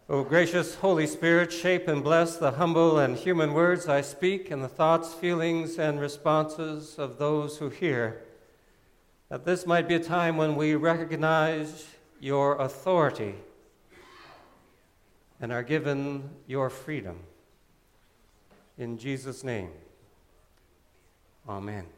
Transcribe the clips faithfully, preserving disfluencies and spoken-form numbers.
O gracious Holy Spirit, shape and bless the humble and human words I speak and the thoughts, feelings, and responses of those who hear, that this might be a time when we recognize your authority and are given your freedom. In Jesus' name, amen.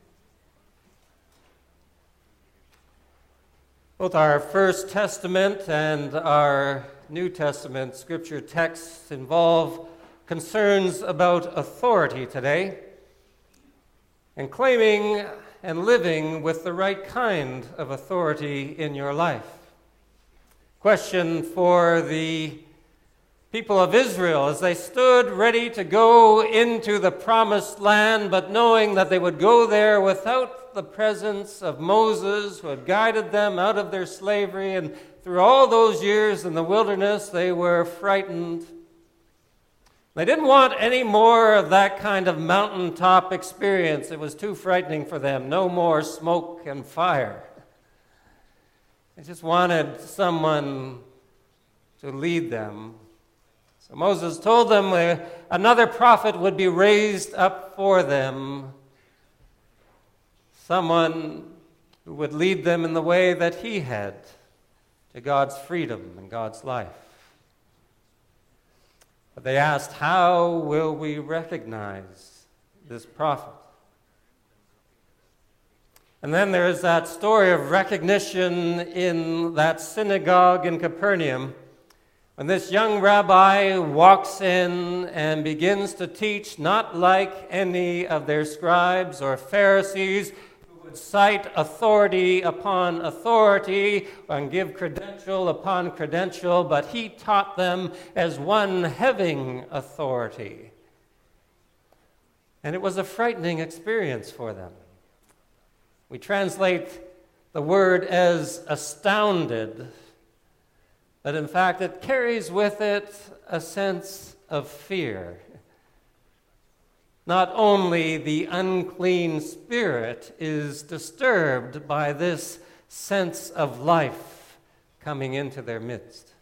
Both our First Testament and our New Testament scripture texts involve concerns about authority today and claiming and living with the right kind of authority in your life. Question for the people of Israel as they stood ready to go into the promised land, but knowing that they would go there without the presence of Moses, who had guided them out of their slavery, and through all those years in the wilderness, they were frightened. They didn't want any more of that kind of mountaintop experience. It was too frightening for them. No more smoke and fire. They just wanted someone to lead them. So Moses told them uh, another prophet would be raised up for them, someone who would lead them in the way that he had to God's freedom and God's life. But they asked, how will we recognize this prophet? And then there is that story of recognition in that synagogue in Capernaum, when this young rabbi walks in and begins to teach not like any of their scribes or Pharisees who would cite authority upon authority and give credential upon credential, but he taught them as one having authority. And it was a frightening experience for them. We translate the word as astounded, but in fact it carries with it a sense of fear. Not only the unclean spirit is disturbed by this sense of life coming into their midst.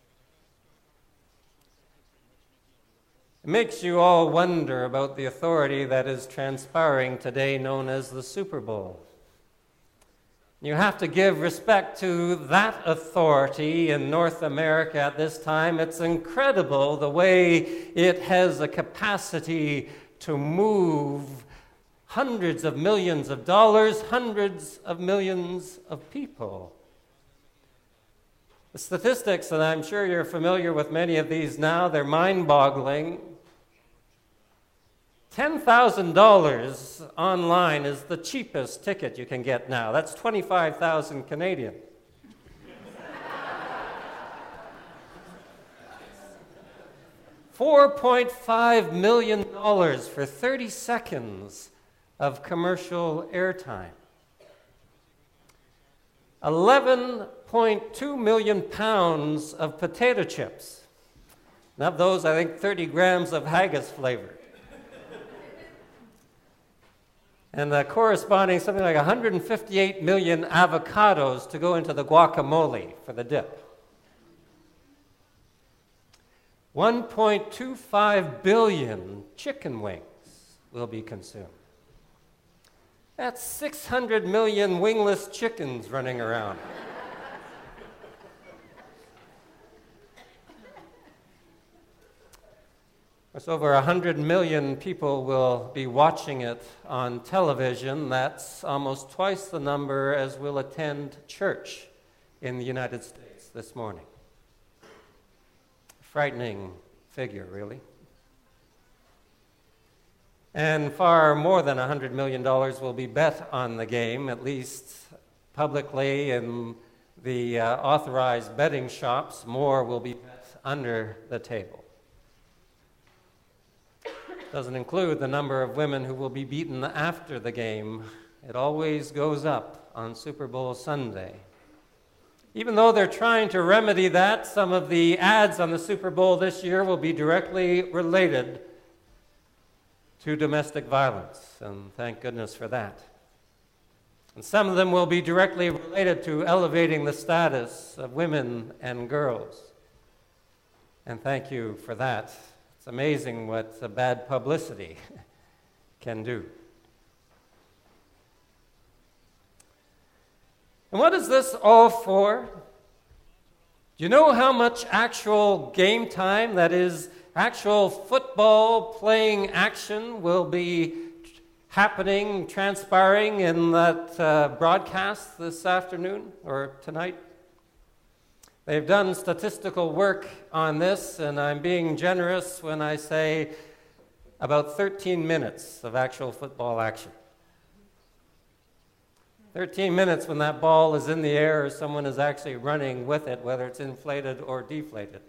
It makes you all wonder about the authority that is transpiring today, known as the Super Bowl. You have to give respect to that authority in North America at this time. It's incredible the way it has a capacity to move hundreds of millions of dollars, hundreds of millions of people. The statistics, and I'm sure you're familiar with many of these now, they're mind-boggling. ten thousand dollars online is the cheapest ticket you can get now. That's twenty-five thousand Canadian. four point five million dollars for thirty seconds of commercial airtime. eleven point two million pounds of potato chips. And of those, I think thirty grams of haggis flavored. And the corresponding something like one hundred fifty-eight million avocados to go into the guacamole for the dip. one point two five billion chicken wings will be consumed. That's six hundred million wingless chickens running around. Of course, over one hundred million people will be watching it on television. That's almost twice the number as will attend church in the United States this morning. A frightening figure, really. And far more than one hundred million dollars will be bet on the game, at least publicly in the uh, authorized betting shops. More will be bet under the table. Doesn't include the number of women who will be beaten after the game. It always goes up on Super Bowl Sunday. Even though they're trying to remedy that, some of the ads on the Super Bowl this year will be directly related to domestic violence, and thank goodness for that. And some of them will be directly related to elevating the status of women and girls. and thank you for that. It's amazing what uh, bad publicity can do. And what is this all for? Do you know how much actual game time, that is, actual football playing action, will be happening, transpiring in that uh, broadcast this afternoon or tonight? They've done statistical work on this, and I'm being generous when I say about thirteen minutes of actual football action. thirteen minutes when that ball is in the air or someone is actually running with it, whether it's inflated or deflated.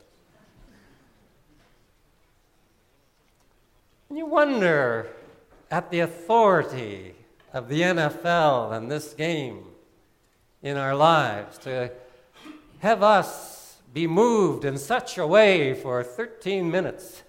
And you wonder at the authority of the N F L and this game in our lives to have us be moved in such a way for thirteen minutes.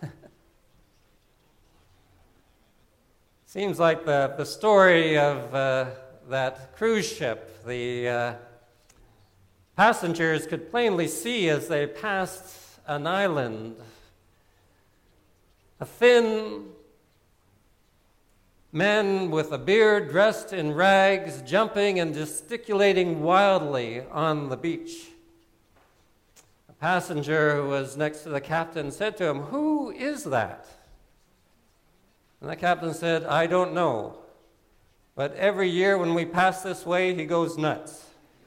Seems like the, the story of uh, that cruise ship. The uh, passengers could plainly see as they passed an island a thin man with a beard, dressed in rags, jumping and gesticulating wildly on the beach. A passenger who was next to the captain said to him, "Who is that?" And the captain said, "I don't know. But every year when we pass this way, he goes nuts."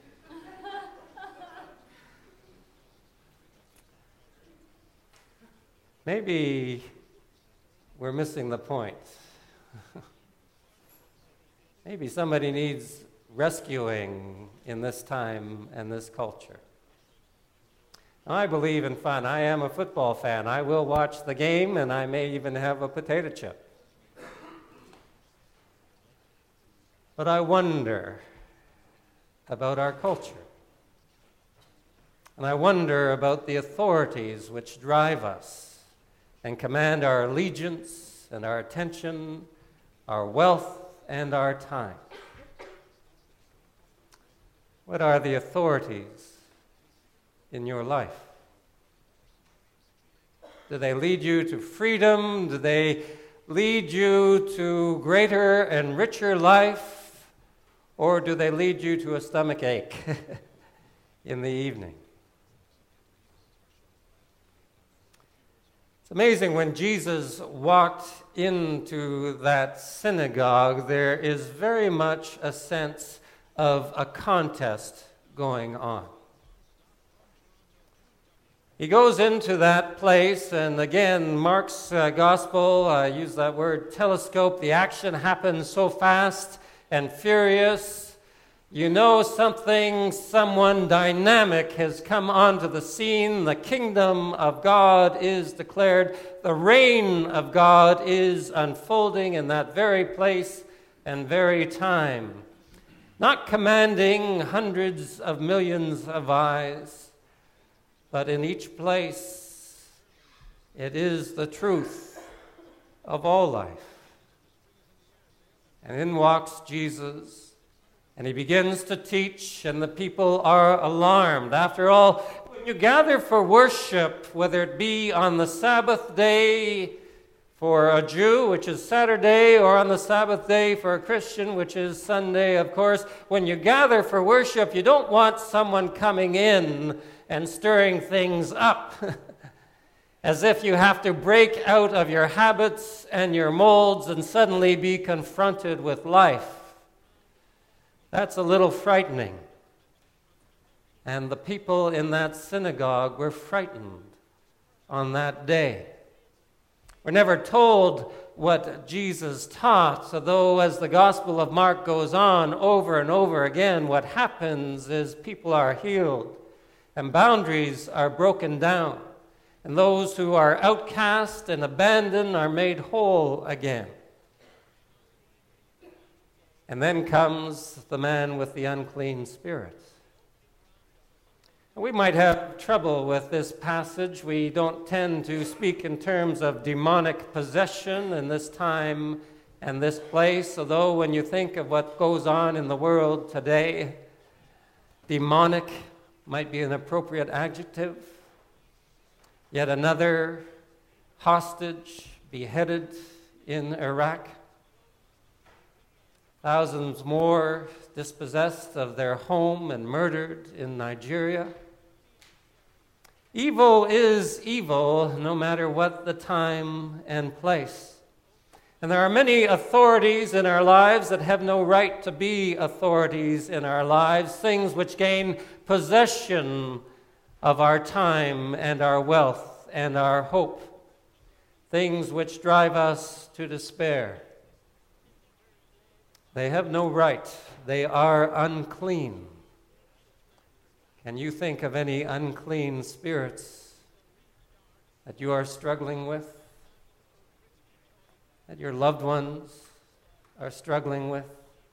Maybe we're missing the point. Maybe somebody needs rescuing in this time and this culture. I believe in fun. I am a football fan. I will watch the game, and I may even have a potato chip. But I wonder about our culture. And I wonder about the authorities which drive us and command our allegiance and our attention, our wealth and our time. What are the authorities in your life? Do they lead you to freedom? Do they lead you to greater and richer life? Or do they lead you to a stomach ache in the evening? It's amazing, when Jesus walked into that synagogue, there is very much a sense of a contest going on. He goes into that place, and again, Mark's uh, gospel, I uh, use that word telescope, the action happens so fast and furious. You know something, someone dynamic has come onto the scene. The kingdom of God is declared. The reign of God is unfolding in that very place and very time. Not commanding hundreds of millions of eyes, but in each place it is the truth of all life. And in walks Jesus. And he begins to teach, and the people are alarmed. After all, when you gather for worship, whether it be on the Sabbath day for a Jew, which is Saturday, or on the Sabbath day for a Christian, which is Sunday, of course, when you gather for worship, you don't want someone coming in and stirring things up, as if you have to break out of your habits and your molds and suddenly be confronted with life. That's a little frightening. And the people in that synagogue were frightened on that day. We're never told what Jesus taught, although as the Gospel of Mark goes on over and over again, what happens is people are healed and boundaries are broken down, and those who are outcast and abandoned are made whole again. And then comes the man with the unclean spirit. We might have trouble with this passage. We don't tend to speak in terms of demonic possession in this time and this place, although when you think of what goes on in the world today, demonic might be an appropriate adjective. Yet another hostage beheaded in Iraq. Thousands more dispossessed of their home and murdered in Nigeria. Evil is evil, no matter what the time and place. And there are many authorities in our lives that have no right to be authorities in our lives, things which gain possession of our time and our wealth and our hope, things which drive us to despair. They have no right. They are unclean. Can you think of any unclean spirits that you are struggling with, that your loved ones are struggling with?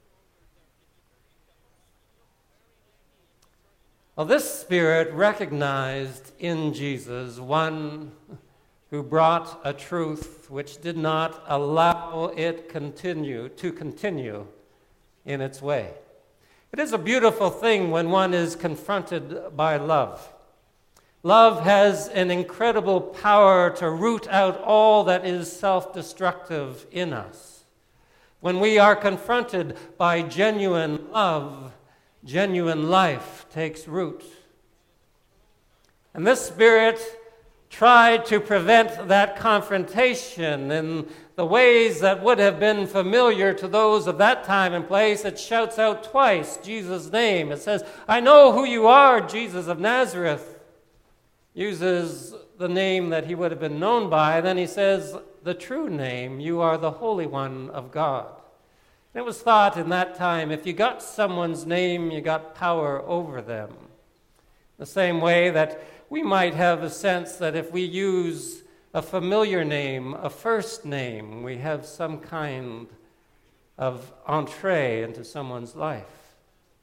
Well, this spirit recognized in Jesus one who brought a truth which did not allow it continue to continue in its way. It is a beautiful thing when one is confronted by love. Love has an incredible power to root out all that is self-destructive in us. When we are confronted by genuine love, genuine life takes root. And this spirit tried to prevent that confrontation in the ways that would have been familiar to those of that time and place. It shouts out twice Jesus' name. It says, "I know who you are, Jesus of Nazareth." Uses the name that he would have been known by. Then he says, the true name, "You are the Holy One of God." And it was thought in that time, if you got someone's name, you got power over them. The same way that we might have a sense that if we use a familiar name, a first name, we have some kind of entree into someone's life.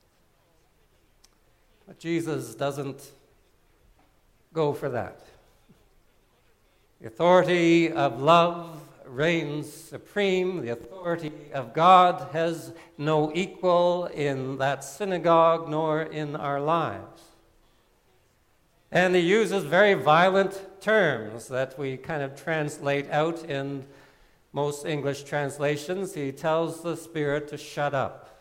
But Jesus doesn't go for that. The authority of love reigns supreme. The authority of God has no equal in that synagogue nor in our lives. And he uses very violent terms that we kind of translate out in most English translations. He tells the spirit to shut up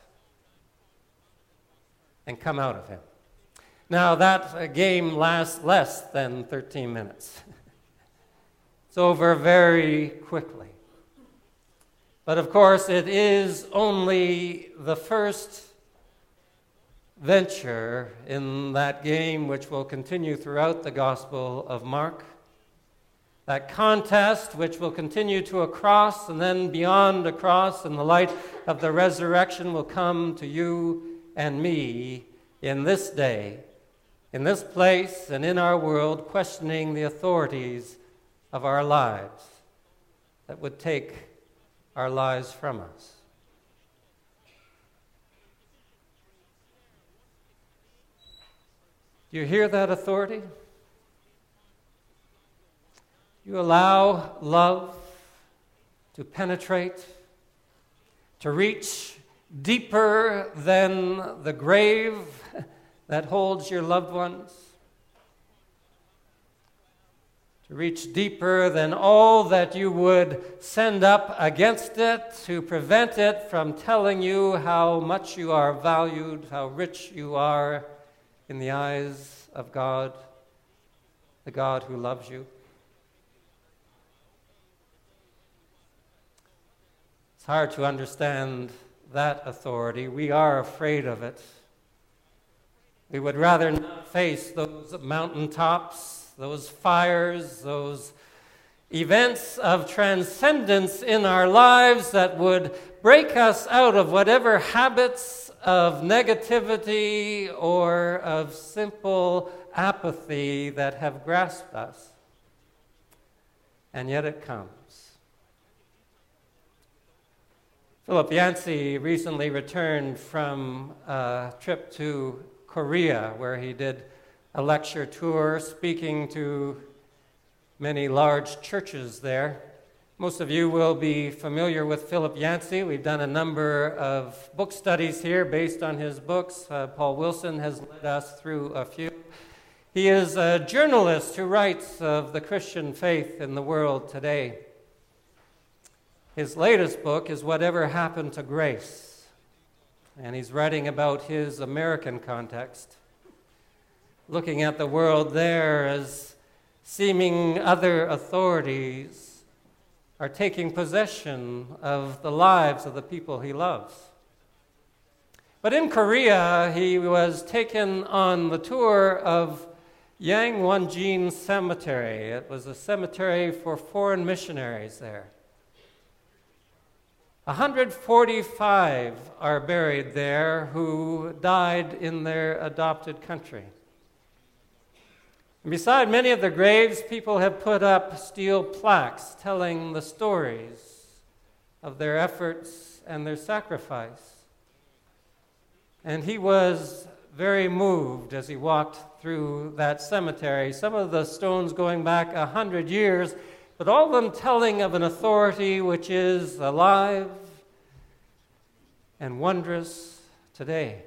and come out of him. Now, that game lasts less than thirteen minutes. It's over very quickly. But of course, it is only the first venture in that game which will continue throughout the Gospel of Mark. That contest which will continue to a cross, and then beyond a cross, and the light of the resurrection will come to you and me in this day, in this place, and in our world, questioning the authorities of our lives that would take our lives from us. Do you hear that authority? You allow love to penetrate, to reach deeper than the grave that holds your loved ones, to reach deeper than all that you would send up against it to prevent it from telling you how much you are valued, how rich you are in the eyes of God, the God who loves you. It's hard to understand that authority. We are afraid of it. We would rather not face those mountaintops, those fires, those events of transcendence in our lives that would break us out of whatever habits of negativity or of simple apathy that have grasped us. And yet it comes. Philip Yancey recently returned from a trip to Korea, where he did a lecture tour speaking to many large churches there. Most of you will be familiar with Philip Yancey. We've done a number of book studies here based on his books. Uh, Paul Wilson has led us through a few. He is a journalist who writes of the Christian faith in the world today. His latest book is Whatever Happened to Grace, and he's writing about his American context, looking at the world there as seeming other authorities are taking possession of the lives of the people he loves. But in Korea, he was taken on the tour of Yangwonjin Cemetery. It was a cemetery for foreign missionaries there. one hundred forty-five are buried there who died in their adopted country. And beside many of the graves, people have put up steel plaques telling the stories of their efforts and their sacrifice. And he was very moved as he walked through that cemetery, some of the stones going back a hundred years, but all of them telling of an authority which is alive and wondrous today.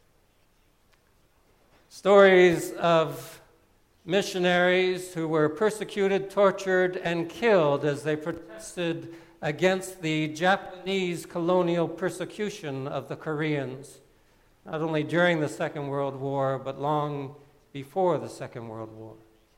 Stories of missionaries who were persecuted, tortured, and killed as they protested against the Japanese colonial persecution of the Koreans, not only during the Second World War, but long before the Second World War.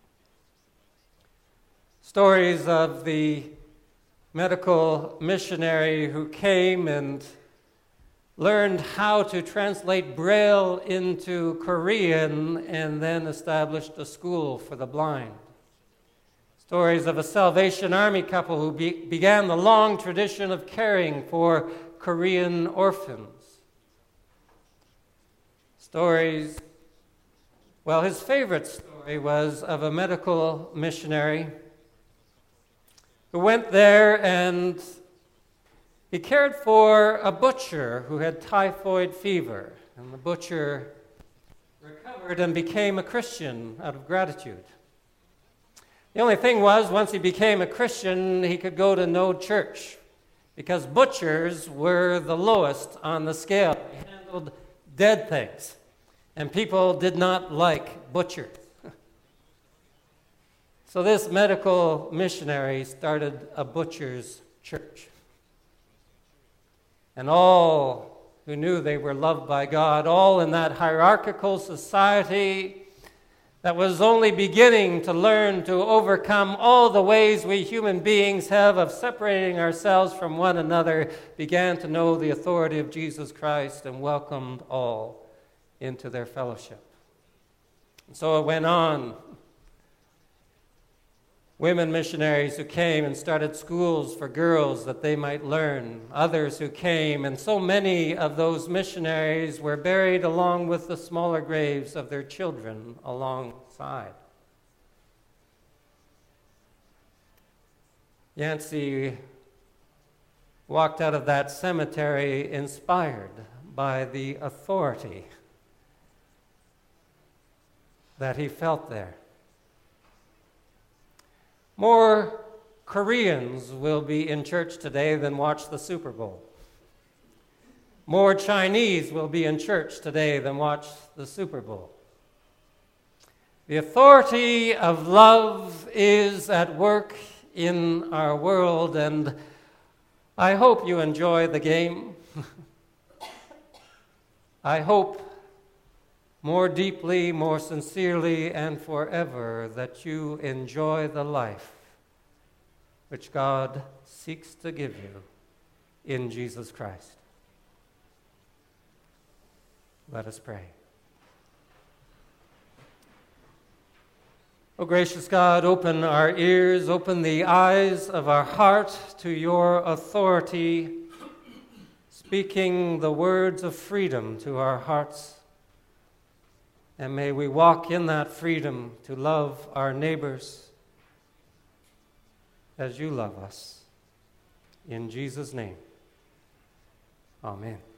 Stories of the medical missionary who came and learned how to translate Braille into Korean and then established a school for the blind. Stories of a Salvation Army couple who be- began the long tradition of caring for Korean orphans. Stories, well, his favorite story was of a medical missionary who went there and he cared for a butcher who had typhoid fever, and the butcher recovered and became a Christian out of gratitude. The only thing was, once he became a Christian, he could go to no church, because butchers were the lowest on the scale. They handled dead things, and people did not like butchers. So this medical missionary started a butcher's church. And all who knew they were loved by God, all in that hierarchical society that was only beginning to learn to overcome all the ways we human beings have of separating ourselves from one another, began to know the authority of Jesus Christ and welcomed all into their fellowship. And so it went on. Women missionaries who came and started schools for girls that they might learn. Others who came, and so many of those missionaries were buried along with the smaller graves of their children alongside. Yancey walked out of that cemetery inspired by the authority that he felt there. More Koreans will be in church today than watch the Super Bowl. More Chinese will be in church today than watch the Super Bowl. The authority of love is at work in our world, and I hope you enjoy the game. I hope more deeply, more sincerely, and forever that you enjoy the life which God seeks to give you in Jesus Christ. Let us pray. O gracious God, open our ears, open the eyes of our heart to your authority, speaking the words of freedom to our hearts. And may we walk in that freedom to love our neighbors as you love us. In Jesus' name, amen.